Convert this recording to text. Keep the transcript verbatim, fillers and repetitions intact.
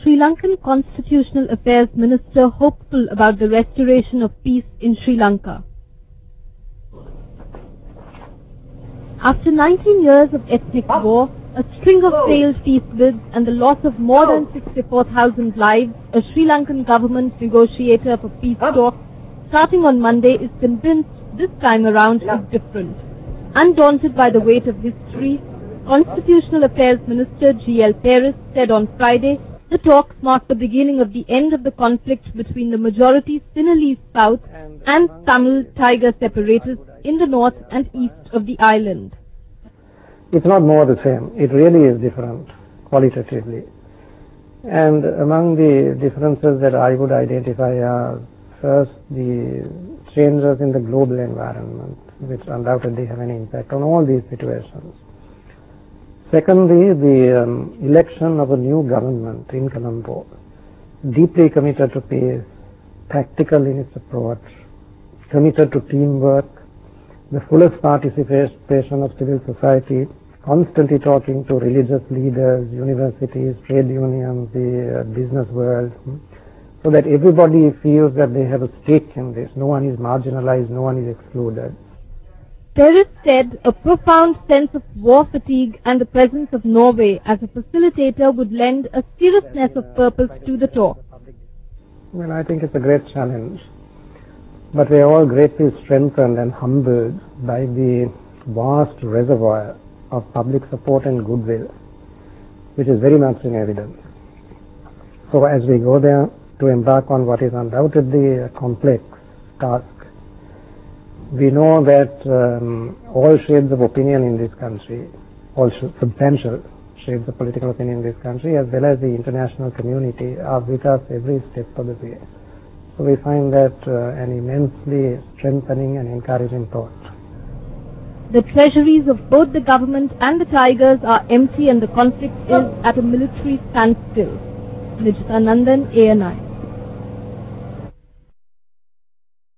Sri Lankan Constitutional Affairs Minister hopeful about the restoration of peace in Sri Lanka. After nineteen years of ethnic war, a string of failed peace bids and the loss of more than sixty-four thousand lives, a Sri Lankan government negotiator for peace talks starting on Monday is convinced this time around is different. Undaunted by the weight of history, Constitutional Affairs Minister G L Paris said on Friday the talks mark the beginning of the end of the conflict between the majority Sinhalese South and Tamil Tiger separatists in the north and east of the island. It's not more the same. It really is different qualitatively. And among the differences that I would identify are first the changes in the global environment, which undoubtedly have an impact on all these situations. Secondly, the um, election of a new government in Colombo, deeply committed to peace, practical in its approach, committed to teamwork, the fullest participation of civil society, constantly talking to religious leaders, universities, trade unions, the uh, business world, so that everybody feels that they have a stake in this. No one is marginalized, no one is excluded. Paris said a profound sense of war fatigue and the presence of Norway as a facilitator would lend a seriousness of purpose to the talk. Well, I think it's a great challenge, but we are all greatly strengthened and humbled by the vast reservoir of public support and goodwill, which is very much in evidence. So as we go there to embark on what is undoubtedly a complex task, we know that um, all shades of opinion in this country, all sh- substantial shades of political opinion in this country, as well as the international community, are with us every step of the way. So we find that uh, an immensely strengthening and encouraging thought. The treasuries of both the government and the Tigers are empty and the conflict is at a military standstill. Nijita Nandan, A N I.